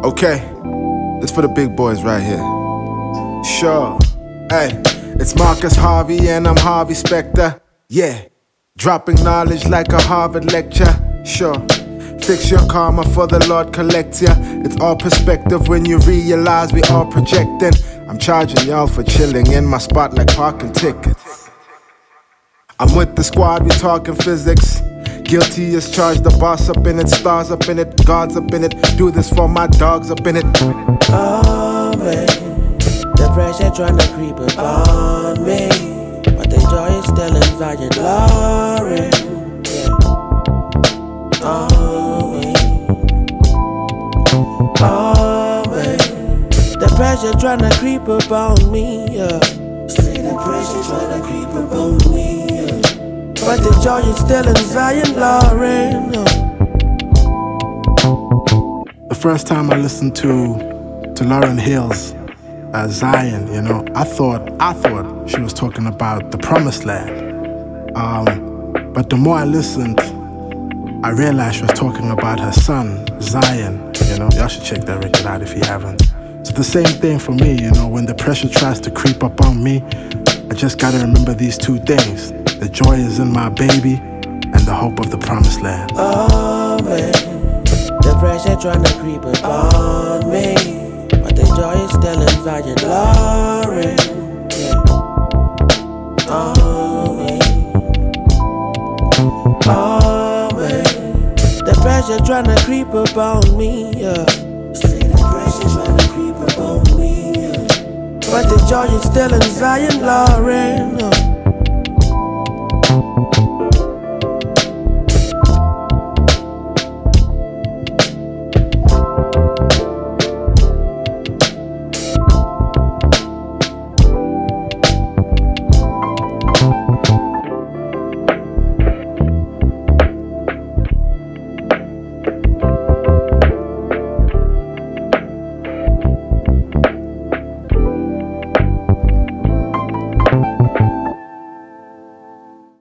Okay, this for the big boys right here. Sure. Hey, it's Marcus Harvey and I'm Harvey Specter. Yeah, dropping knowledge like a Harvard lecture. Sure. Fix your karma for the Lord collects ya. It's all perspective when you realize we all projecting. I'm charging y'all for chilling in my spot like parking tickets. I'm with the squad, we talking physics. Guilty as charged, the boss up in it, stars up in it, gods up in it. Do this for my dogs up in it. Oh man, the pressure trying to creep upon me, but the joy is still in Zion glory. Yeah. Oh man, the pressure trying to creep upon me. Yeah. Say the pressure trying to creep upon me. Yeah. But the joy is still in Zion glory. Yeah. The first time I listened to Lauryn Hill's Zion, you know, I thought she was talking about the promised land. But the more I listened, I realized she was talking about her son, Zion. You know, y'all should check that record out if you haven't. So the same thing for me, you know, when the pressure tries to creep up on me, I just gotta remember these two things. The joy is in my baby and the hope of the promised land. Oh man, the pressure trying to creep upon me, but the joy is still in Zion glory. Yeah. Oh man, the pressure trying to creep upon me. Yeah. See the pressure trying to creep upon me. Yeah. But the joy is still in Zion glory. Yeah.